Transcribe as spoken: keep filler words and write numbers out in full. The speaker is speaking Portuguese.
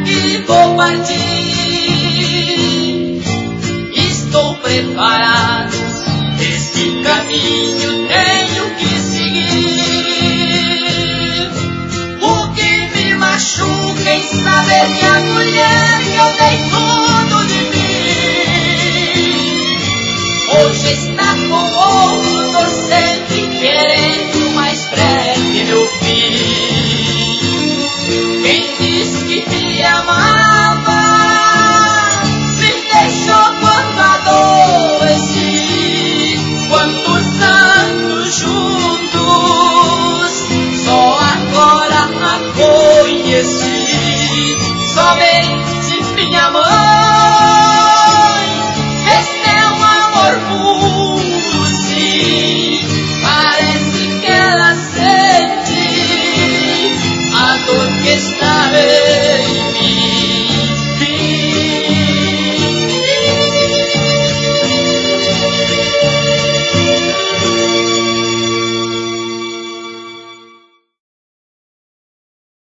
que vou partir. Estou preparado, esse caminho tenho que seguir. O que me machuca em saber que a mulher que eu dei tudo de mim hoje está com outro, torcendo e querendo mais breve meu fim. Quem disse que me amava me deixou quando adoeci. Quantos anos juntos, só agora a conheci. Somente minha mãe, este é um amor puro, sim. Parece que ela sente a dor que está em mim.